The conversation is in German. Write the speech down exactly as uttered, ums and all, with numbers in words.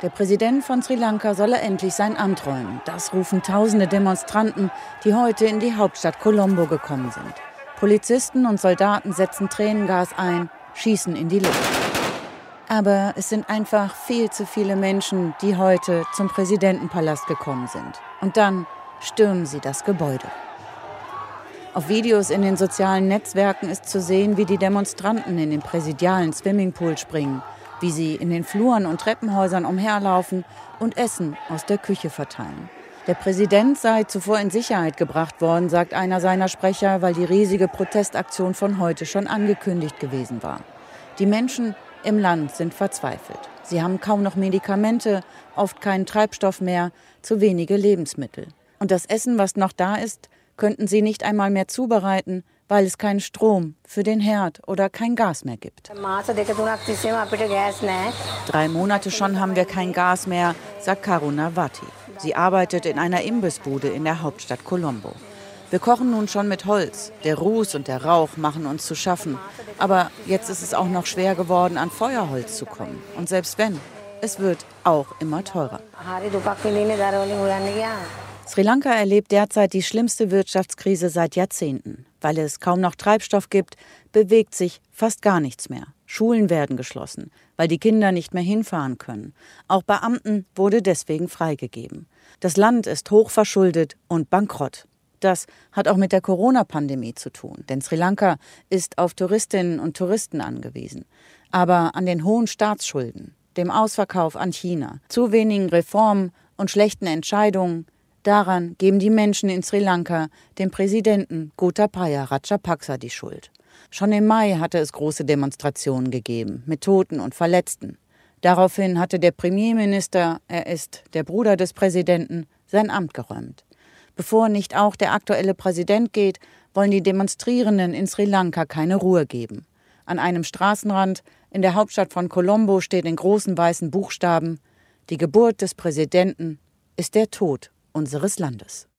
Der Präsident von Sri Lanka solle endlich sein Amt räumen. Das rufen tausende Demonstranten, die heute in die Hauptstadt Colombo gekommen sind. Polizisten und Soldaten setzen Tränengas ein, schießen in die Luft. Aber es sind einfach viel zu viele Menschen, die heute zum Präsidentenpalast gekommen sind. Und dann stürmen sie das Gebäude. Auf Videos in den sozialen Netzwerken ist zu sehen, wie die Demonstranten in den präsidialen Swimmingpool springen, wie sie in den Fluren und Treppenhäusern umherlaufen und Essen aus der Küche verteilen. Der Präsident sei zuvor in Sicherheit gebracht worden, sagt einer seiner Sprecher, weil die riesige Protestaktion von heute schon angekündigt gewesen war. Die Menschen im Land sind verzweifelt. Sie haben kaum noch Medikamente, oft keinen Treibstoff mehr, zu wenige Lebensmittel. Und das Essen, was noch da ist, könnten sie nicht einmal mehr zubereiten, weil es keinen Strom für den Herd oder kein Gas mehr gibt. Drei Monate schon haben wir kein Gas mehr, sagt Karuna Vati. Sie arbeitet in einer Imbissbude in der Hauptstadt Colombo. Wir kochen nun schon mit Holz. Der Ruß und der Rauch machen uns zu schaffen. Aber jetzt ist es auch noch schwer geworden, an Feuerholz zu kommen. Und selbst wenn, es wird auch immer teurer. Sri Lanka erlebt derzeit die schlimmste Wirtschaftskrise seit Jahrzehnten. Weil es kaum noch Treibstoff gibt, bewegt sich fast gar nichts mehr. Schulen werden geschlossen, weil die Kinder nicht mehr hinfahren können. Auch Beamten wurde deswegen freigegeben. Das Land ist hochverschuldet und bankrott. Das hat auch mit der Corona-Pandemie zu tun, denn Sri Lanka ist auf Touristinnen und Touristen angewiesen. Aber an den hohen Staatsschulden, dem Ausverkauf an China, zu wenigen Reformen und schlechten Entscheidungen, daran geben die Menschen in Sri Lanka dem Präsidenten Gotabaya Rajapaksa die Schuld. Schon im Mai hatte es große Demonstrationen gegeben, mit Toten und Verletzten. Daraufhin hatte der Premierminister, er ist der Bruder des Präsidenten, sein Amt geräumt. Bevor nicht auch der aktuelle Präsident geht, wollen die Demonstrierenden in Sri Lanka keine Ruhe geben. An einem Straßenrand in der Hauptstadt von Colombo steht in großen weißen Buchstaben: Die Geburt des Präsidenten ist der Tod unseres Landes.